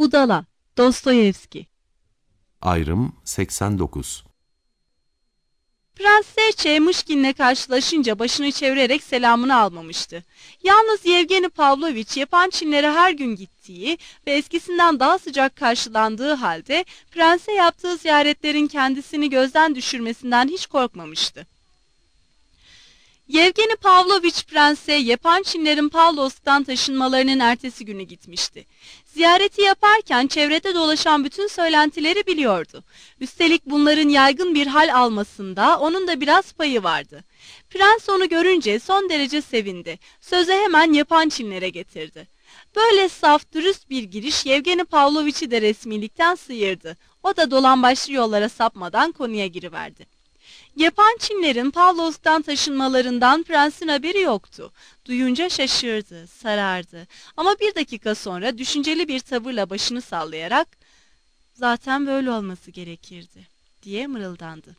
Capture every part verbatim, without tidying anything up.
Budala, Dostoyevski. Ayrım seksen dokuz. Prens Serçe Mışkin'le karşılaşınca başını çevirerek selamını almamıştı. Yalnız Yevgeni Pavlovich yapan Çinlere her gün gittiği ve eskisinden daha sıcak karşılandığı halde prense yaptığı ziyaretlerin kendisini gözden düşürmesinden hiç korkmamıştı. Yevgeni Pavlovich prense yapan Çinlerin Pavlovsk'tan taşınmalarının ertesi günü gitmişti. Ziyareti yaparken çevrede dolaşan bütün söylentileri biliyordu. Üstelik bunların yaygın bir hal almasında onun da biraz payı vardı. Prens onu görünce son derece sevindi. Sözü hemen yapan Çinlere getirdi. Böyle saf, dürüst bir giriş Yevgeni Pavlovich'i de resmilikten sıyırdı. O da dolambaçlı yollara sapmadan konuya giriverdi. Yapan Çinlerin Pavlovsk'tan taşınmalarından prensin haberi yoktu. Duyunca şaşırdı, sarardı. Ama bir dakika sonra düşünceli bir tavırla başını sallayarak "Zaten böyle olması gerekirdi," diye mırıldandı.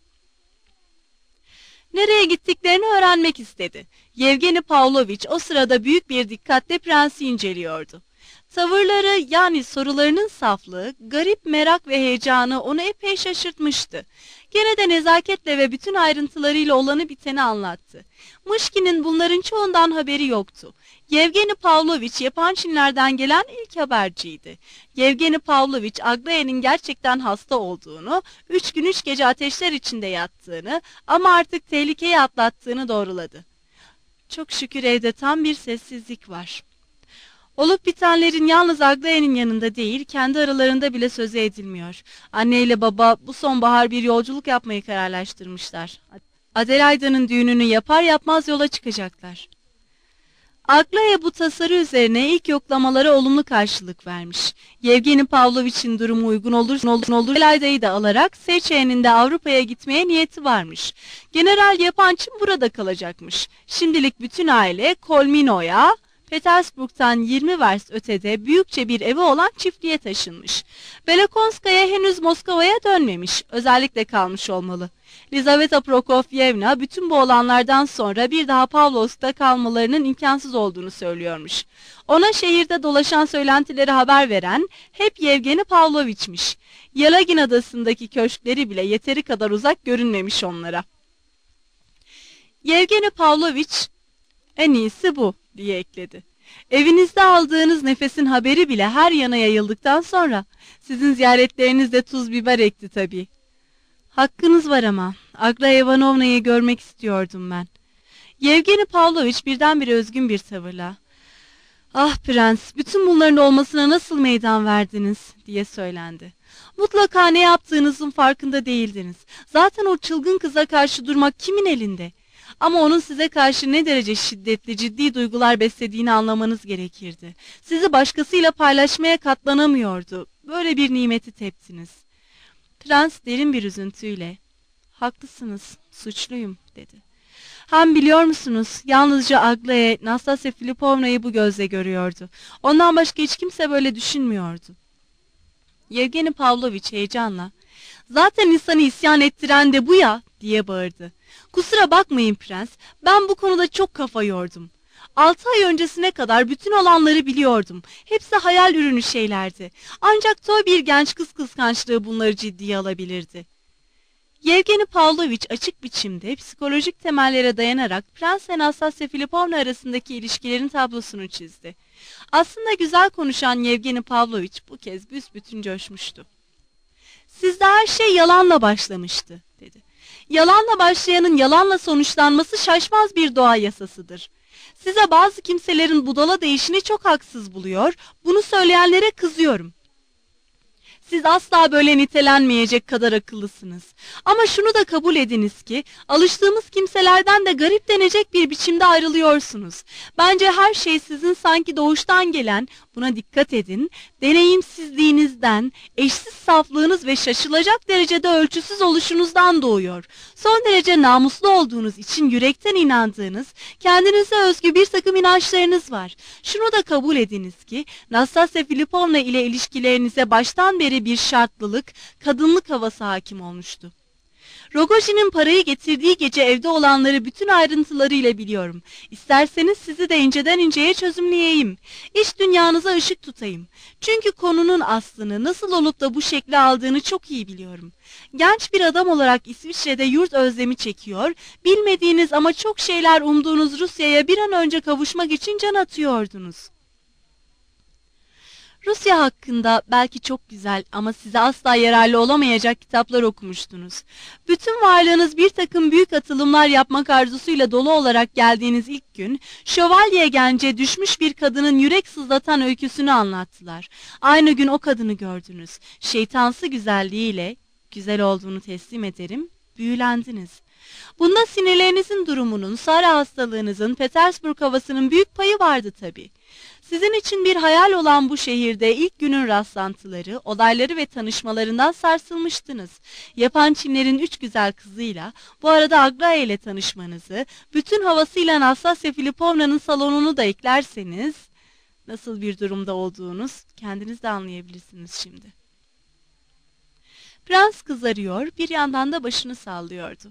Nereye gittiklerini öğrenmek istedi. Yevgeni Pavlovich o sırada büyük bir dikkatle prensi inceliyordu. Tavırları, yani sorularının saflığı, garip merak ve heyecanı onu epey şaşırtmıştı. Gene de nezaketle ve bütün ayrıntılarıyla olanı biteni anlattı. Mışkin'in bunların çoğundan haberi yoktu. Yevgeni Pavlovich yapan Çinlerden gelen ilk haberciydi. Yevgeni Pavlovich Aglaya'nın gerçekten hasta olduğunu, üç gün üç gece ateşler içinde yattığını ama artık tehlikeyi atlattığını doğruladı. Çok şükür evde tam bir sessizlik var. Olup bitenlerin yalnız Aglaya'nın yanında değil, kendi aralarında bile sözü edilmiyor. Anne ile baba bu sonbahar bir yolculuk yapmayı kararlaştırmışlar. Adelaida'nın düğününü yapar yapmaz yola çıkacaklar. Aglaya bu tasarı üzerine ilk yoklamalara olumlu karşılık vermiş. Yevgeni Pavlovich'in durumu uygun olur, olur, olur. Adelaida'yı da alarak Seçe'nin de Avrupa'ya gitmeye niyeti varmış. General Yapançın burada kalacakmış. Şimdilik bütün aile Kolmino'ya, Petersburg'dan yirmi vers ötede büyükçe bir evi olan çiftliğe taşınmış. Belakonskaya henüz Moskova'ya dönmemiş, özellikle kalmış olmalı. Lizaveta Prokofyevna bütün bu olanlardan sonra bir daha Pavlovsk'ta kalmalarının imkansız olduğunu söylüyormuş. Ona şehirde dolaşan söylentileri haber veren hep Yevgeni Pavlovich'miş. Yelagin adasındaki köşkleri bile yeteri kadar uzak görünmemiş onlara. Yevgeni Pavlovich, "En iyisi bu," diye ekledi. Evinizde aldığınız nefesin haberi bile her yana yayıldıktan sonra sizin ziyaretlerinizde tuz biber ekti tabii. Hakkınız var ama Aglaya Ivanovna'yı görmek istiyordum ben. Yevgeni Pavlovich birdenbire özgün bir tavırla, "Ah prens, bütün bunların olmasına nasıl meydan verdiniz?" diye söylendi. "Mutlaka ne yaptığınızın farkında değildiniz. Zaten o çılgın kıza karşı durmak kimin elinde? Ama onun size karşı ne derece şiddetli, ciddi duygular beslediğini anlamanız gerekirdi. Sizi başkasıyla paylaşmaya katlanamıyordu. Böyle bir nimeti teptiniz." Prens derin bir üzüntüyle, "Haklısınız, suçluyum," dedi. "Hem biliyor musunuz, yalnızca Aglaya, Nastasya Filipovna'yı bu gözle görüyordu. Ondan başka hiç kimse böyle düşünmüyordu." Yevgeni Pavlovich heyecanla, "Zaten insanı isyan ettiren de bu ya," diye bağırdı. "Kusura bakmayın prens, ben bu konuda çok kafa yordum. Altı ay öncesine kadar bütün olanları biliyordum. Hepsi hayal ürünü şeylerdi. Ancak toy bir genç kız kıskançlığı bunları ciddiye alabilirdi." Yevgeni Pavlovich açık biçimde psikolojik temellere dayanarak Prens ve Nastasya Filipovna arasındaki ilişkilerin tablosunu çizdi. Aslında güzel konuşan Yevgeni Pavlovich bu kez büsbütün coşmuştu. "Sizde her şey yalanla başlamıştı," dedi. "Yalanla başlayanın yalanla sonuçlanması şaşmaz bir doğa yasasıdır. Size bazı kimselerin budala değişini çok haksız buluyor, bunu söyleyenlere kızıyorum. Siz asla böyle nitelenmeyecek kadar akıllısınız. Ama şunu da kabul ediniz ki, alıştığımız kimselerden de garip denecek bir biçimde ayrılıyorsunuz. Bence her şey sizin sanki doğuştan gelen, buna dikkat edin, deneyimsizliğinizden, eşsiz saflığınız ve şaşılacak derecede ölçüsüz oluşunuzdan doğuyor. Son derece namuslu olduğunuz için yürekten inandığınız, kendinize özgü bir takım inançlarınız var. Şunu da kabul ediniz ki, Nastasya Filipovna ile ilişkilerinize baştan beri bir şartlılık, kadınlık havası hakim olmuştu. Rogojin'in parayı getirdiği gece evde olanları bütün ayrıntılarıyla biliyorum. İsterseniz sizi de inceden inceye çözümleyeyim. İş dünyanıza ışık tutayım. Çünkü konunun aslını nasıl olup da bu şekli aldığını çok iyi biliyorum. Genç bir adam olarak İsviçre'de yurt özlemi çekiyor, bilmediğiniz ama çok şeyler umduğunuz Rusya'ya bir an önce kavuşmak için can atıyordunuz. Rusya hakkında belki çok güzel ama size asla yararlı olamayacak kitaplar okumuştunuz. Bütün varlığınız bir takım büyük atılımlar yapmak arzusuyla dolu olarak geldiğiniz ilk gün, şövalye gence düşmüş bir kadının yürek sızlatan öyküsünü anlattılar. Aynı gün o kadını gördünüz. Şeytansı güzelliğiyle, güzel olduğunu teslim ederim, büyülendiniz. Bunda sinirlerinizin durumunun, Sara hastalığınızın, Petersburg havasının büyük payı vardı tabii. Sizin için bir hayal olan bu şehirde ilk günün rastlantıları, olayları ve tanışmalarından sarsılmıştınız. Yapan Çinlerin üç güzel kızıyla, bu arada Aglaya ile tanışmanızı, bütün havasıyla Nastasya Filipovna'nın salonunu da eklerseniz, nasıl bir durumda olduğunuz kendiniz de anlayabilirsiniz şimdi. Prens kızarıyor, bir yandan da başını sallıyordu.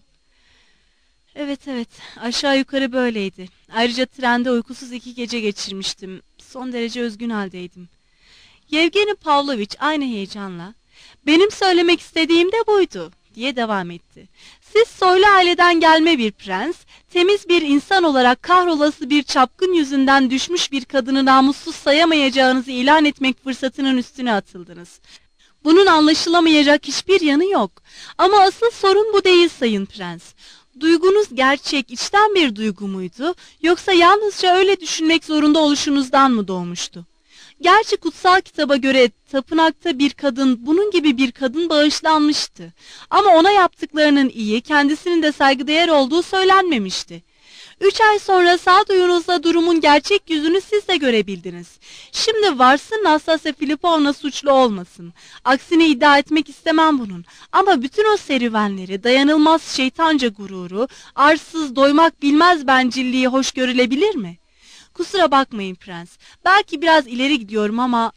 Evet evet, aşağı yukarı böyleydi. Ayrıca trende uykusuz iki gece geçirmiştim. Son derece üzgün haldeydim. Yevgeni Pavlovich aynı heyecanla, benim söylemek istediğim de buydu, diye devam etti. Siz soylu aileden gelme bir prens, temiz bir insan olarak kahrolası bir çapkın yüzünden düşmüş bir kadını namussuz sayamayacağınızı ilan etmek fırsatının üstüne atıldınız. Bunun anlaşılamayacak hiçbir yanı yok. Ama asıl sorun bu değil Sayın Prens. Duygunuz gerçek, içten bir duygu muydu, yoksa yalnızca öyle düşünmek zorunda oluşunuzdan mı doğmuştu? Gerçi kutsal kitaba göre tapınakta bir kadın, bunun gibi bir kadın bağışlanmıştı. Ama ona yaptıklarının iyi, kendisinin de saygıdeğer olduğu söylenmemişti. Üç ay sonra sağduyunuzla durumun gerçek yüzünü siz de görebildiniz. Şimdi varsın Nastasya Filipovna suçlu olmasın. Aksini iddia etmek istemem bunun. Ama bütün o serüvenleri, dayanılmaz şeytanca gururu, arsız doymak bilmez bencilliği hoş görülebilir mi? Kusura bakmayın prens. Belki biraz ileri gidiyorum ama...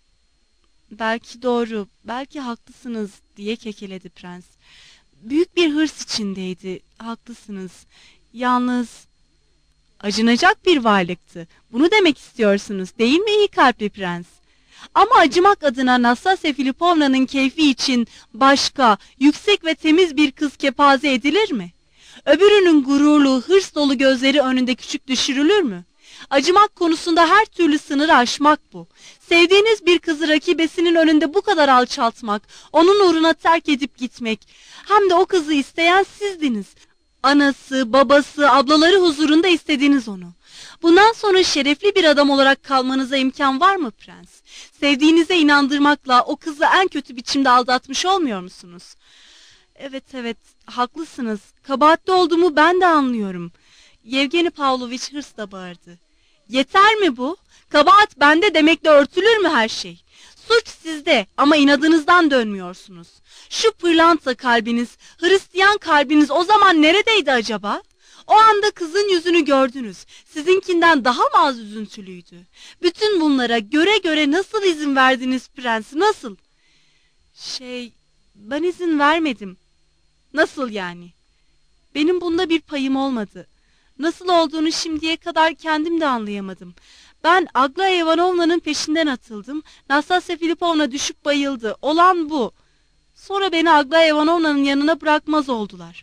Belki doğru, belki haklısınız diye kekeledi prens. Büyük bir hırs içindeydi, haklısınız. Yalnız... Acınacak bir varlıktı. Bunu demek istiyorsunuz değil mi iyi kalpli prens? Ama acımak adına Nastasya Filipovna'nın keyfi için başka, yüksek ve temiz bir kız kepaze edilir mi? Öbürünün gururlu, hırs dolu gözleri önünde küçük düşürülür mü? Acımak konusunda her türlü sınırı aşmak bu. Sevdiğiniz bir kızı rakibesinin önünde bu kadar alçaltmak, onun uğruna terk edip gitmek, hem de o kızı isteyen sizdiniz. Anası, babası, ablaları huzurunda istediniz onu. Bundan sonra şerefli bir adam olarak kalmanıza imkan var mı prens? Sevdiğinize inandırmakla o kızı en kötü biçimde aldatmış olmuyor musunuz? Evet evet, haklısınız. Kabahatli olduğumu ben de anlıyorum. Yevgeni Pavlovich hırsla bağırdı. Yeter mi bu? Kabahat bende demekle örtülür mü her şey? Suç sizde ama inadınızdan dönmüyorsunuz. Şu pırlanta kalbiniz, Hristiyan kalbiniz o zaman neredeydi acaba? O anda kızın yüzünü gördünüz. Sizinkinden daha mı az üzüntülüydü? Bütün bunlara göre göre nasıl izin verdiniz prens, nasıl? Şey, ben izin vermedim. Nasıl yani? Benim bunda bir payım olmadı. Nasıl olduğunu şimdiye kadar kendim de anlayamadım. Ben Aglaya Ivanovna'nın peşinden atıldım. Nastasya Filipovna düşüp bayıldı. Olan bu. Sonra beni Aglaya Ivanovna'nın yanına bırakmaz oldular.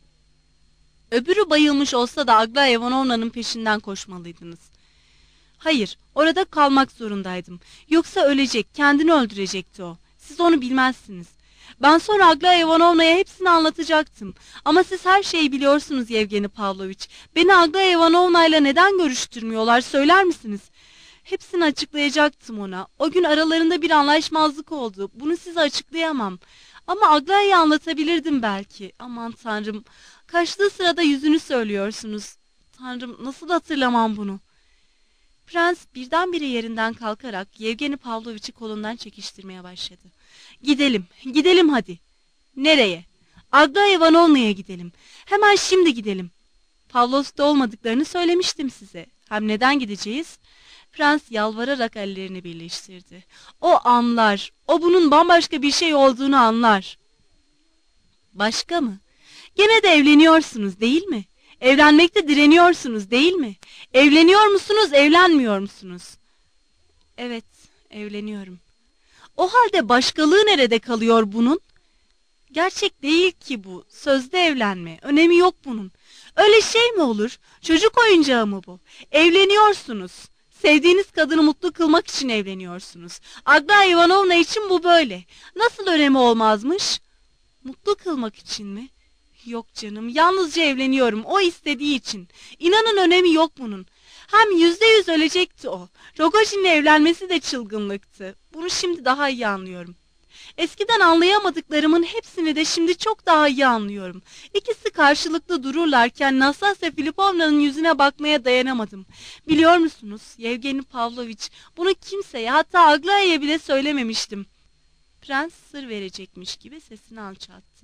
Öbürü bayılmış olsa da Aglaya Ivanovna'nın peşinden koşmalıydınız. Hayır, orada kalmak zorundaydım. Yoksa ölecek, kendini öldürecekti o. Siz onu bilmezsiniz. Ben sonra Aglaya Ivanovna'ya hepsini anlatacaktım. Ama siz her şeyi biliyorsunuz Yevgeni Pavlovich. Beni Aglaya Ivanovna'yla neden görüştürmüyorlar söyler misiniz? Hepsini açıklayacaktım ona. O gün aralarında bir anlaşmazlık oldu. Bunu size açıklayamam. Ama Aglaya'yı anlatabilirdim belki. Aman tanrım. Kaçtığı sırada yüzünü söylüyorsunuz. Tanrım, nasıl hatırlamam bunu? Prens birdenbire yerinden kalkarak Yevgeni Pavlovich'i kolundan çekiştirmeye başladı. Gidelim, gidelim hadi. Nereye? Aglaya Ivanovna'ya gidelim. Hemen şimdi gidelim. Pavlovsk'ta olmadıklarını söylemiştim size. Hem neden gideceğiz? Prens yalvararak ellerini birleştirdi. O anlar, o bunun bambaşka bir şey olduğunu anlar. Başka mı? Gene de evleniyorsunuz değil mi? Evlenmekte direniyorsunuz değil mi? Evleniyor musunuz, evlenmiyor musunuz? Evet, evleniyorum. O halde başkalığı nerede kalıyor bunun? Gerçek değil ki bu. Sözde evlenme. Önemi yok bunun. Öyle şey mi olur? Çocuk oyuncağı mı bu? Evleniyorsunuz. Sevdiğiniz kadını mutlu kılmak için evleniyorsunuz. Agna Ivanovna için bu böyle. Nasıl önemi olmazmış? Mutlu kılmak için mi? Yok canım, yalnızca evleniyorum. O istediği için. İnanın önemi yok bunun. Hem yüzde yüz ölecekti o. Rogojin'le evlenmesi de çılgınlıktı. Bunu şimdi daha iyi anlıyorum. Eskiden anlayamadıklarımın hepsini de şimdi çok daha iyi anlıyorum. İkisi karşılıklı dururlarken Nastasya Filipovna'nın yüzüne bakmaya dayanamadım. Biliyor musunuz Yevgeni Pavloviç, bunu kimseye, hatta Aglaya'ya bile söylememiştim. Prens sır verecekmiş gibi sesini alçalttı.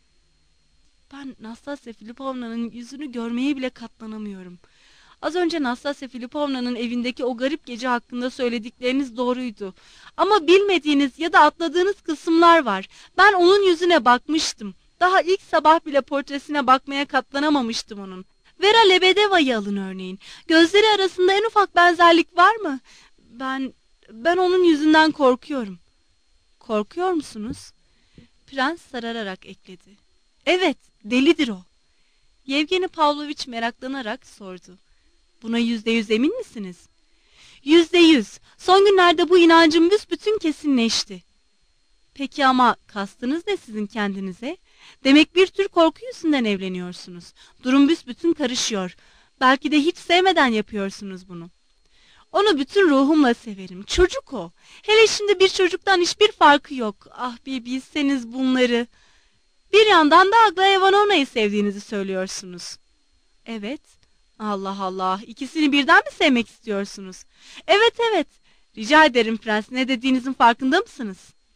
Ben Nastasya Filipovna'nın yüzünü görmeye bile katlanamıyorum. Az önce Nastasya Filipovna'nın evindeki o garip gece hakkında söyledikleriniz doğruydu. Ama bilmediğiniz ya da atladığınız kısımlar var. Ben onun yüzüne bakmıştım. Daha ilk sabah bile portresine bakmaya katlanamamıştım onun. Vera Lebedeva'yı alın örneğin. Gözleri arasında en ufak benzerlik var mı? Ben, ben onun yüzünden korkuyorum. Korkuyor musunuz? Prens sarararak ekledi. Evet, delidir o. Yevgeni Pavloviç meraklanarak sordu. Buna yüzde yüz emin misiniz? Yüzde yüz. Son günlerde bu inancım büsbütün kesinleşti. Peki ama kastınız ne sizin kendinize? Demek bir tür korku yüzünden evleniyorsunuz. Durum büsbütün karışıyor. Belki de hiç sevmeden yapıyorsunuz bunu. Onu bütün ruhumla severim. Çocuk o. Hele şimdi bir çocuktan hiçbir farkı yok. Ah bir bilseniz bunları. Bir yandan da Aglaya Ivanovna'yı sevdiğinizi söylüyorsunuz. Evet. Allah Allah. İkisini birden mi sevmek istiyorsunuz? Evet evet. Rica ederim prens. Ne dediğinizin farkında mısınız?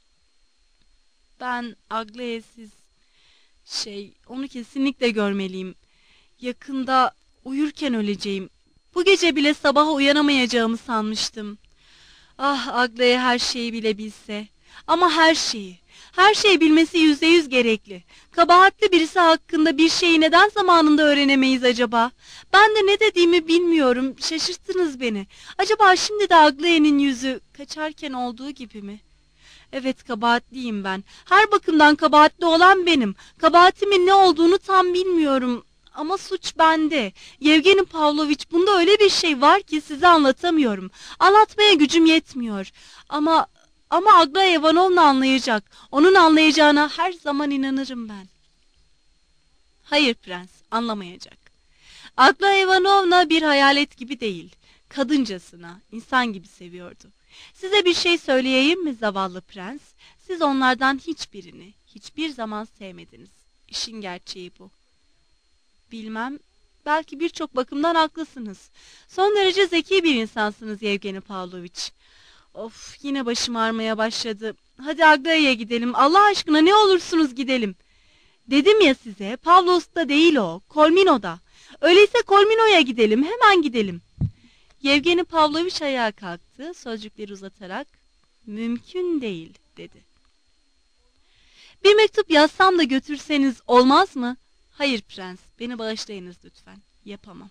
Ben Aglaya siz... Şey, onu kesinlikle görmeliyim. Yakında uyurken öleceğim. Bu gece bile sabaha uyanamayacağımı sanmıştım. Ah Aglaya her şeyi bile bilse. Ama her şeyi. Her şeyi bilmesi yüzde yüz gerekli. Kabahatli birisi hakkında bir şeyi neden zamanında öğrenemeyiz acaba? Ben de ne dediğimi bilmiyorum. Şaşırttınız beni. Acaba şimdi de Aglaya'nın yüzü kaçarken olduğu gibi mi? Evet, kabahatliyim ben. Her bakımdan kabahatli olan benim. Kabahatimin ne olduğunu tam bilmiyorum. Ama suç bende. Yevgeni Pavloviç, bunda öyle bir şey var ki size anlatamıyorum. Anlatmaya gücüm yetmiyor. Ama... Ama Aglaya Ivanovna anlayacak. Onun anlayacağına her zaman inanırım ben. Hayır prens, anlamayacak. Aglaya Ivanovna bir hayalet gibi değil. Kadıncasına, insan gibi seviyordu. Size bir şey söyleyeyim mi zavallı prens? Siz onlardan hiçbirini, hiçbir zaman sevmediniz. İşin gerçeği bu. Bilmem, belki birçok bakımdan haklısınız. Son derece zeki bir insansınız Yevgeni Pavloviç. Of, yine başım ağrımaya başladı. Hadi Aglaya'ya gidelim. Allah aşkına ne olursunuz gidelim. Dedim ya size, Pavlovsk'ta değil o, Kolmino'da. Öyleyse Kolmino'ya gidelim, hemen gidelim. Yevgeni Pavloviç ayağa kalktı, sözcükleri uzatarak, mümkün değil, dedi. Bir mektup yazsam da götürseniz olmaz mı? Hayır prens, beni bağışlayınız lütfen, yapamam.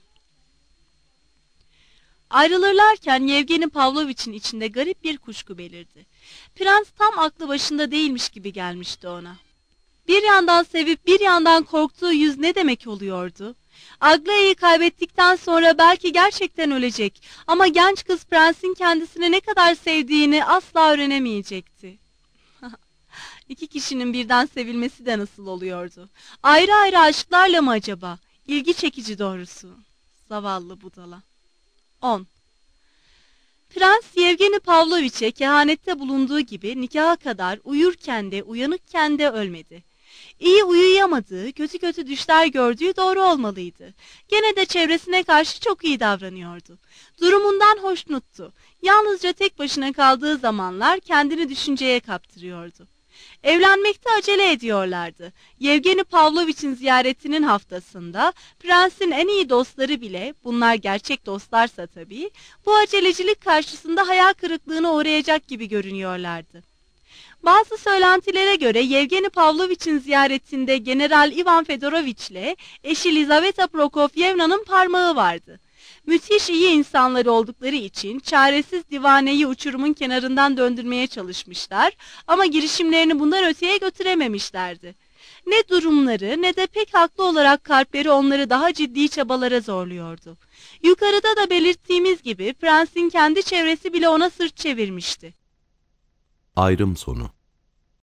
Ayrılırlarken Yevgeni Pavloviç'in içinde garip bir kuşku belirdi. Prens tam aklı başında değilmiş gibi gelmişti ona. Bir yandan sevip bir yandan korktuğu yüz ne demek oluyordu? Aglaya'yı kaybettikten sonra belki gerçekten ölecek ama genç kız prensin kendisini ne kadar sevdiğini asla öğrenemeyecekti. İki kişinin birden sevilmesi de nasıl oluyordu? Ayrı ayrı aşklarla mı acaba? İlgi çekici doğrusu. Zavallı budala. on. Prens Yevgeni Pavloviç'e kehanette bulunduğu gibi nikaha kadar uyurken de uyanıkken de ölmedi. İyi uyuyamadığı, kötü kötü düşler gördüğü doğru olmalıydı. Gene de çevresine karşı çok iyi davranıyordu. Durumundan hoşnuttu. Yalnızca tek başına kaldığı zamanlar kendini düşünceye kaptırıyordu. Evlenmekte acele ediyorlardı. Yevgeni Pavloviç'in ziyaretinin haftasında prensin en iyi dostları bile, bunlar gerçek dostlarsa tabii, bu acelecilik karşısında hayal kırıklığına uğrayacak gibi görünüyorlardı. Bazı söylentilere göre Yevgeni Pavlovich'in ziyaretinde General Ivan Fedoroviç ile eşi Lizaveta Prokofyevna'nın parmağı vardı. Müthiş iyi insanlar oldukları için çaresiz divaneyi uçurumun kenarından döndürmeye çalışmışlar ama girişimlerini bundan öteye götürememişlerdi. Ne durumları ne de pek haklı olarak kalpleri onları daha ciddi çabalara zorluyordu. Yukarıda da belirttiğimiz gibi prensin kendi çevresi bile ona sırt çevirmişti. Ayrım sonu.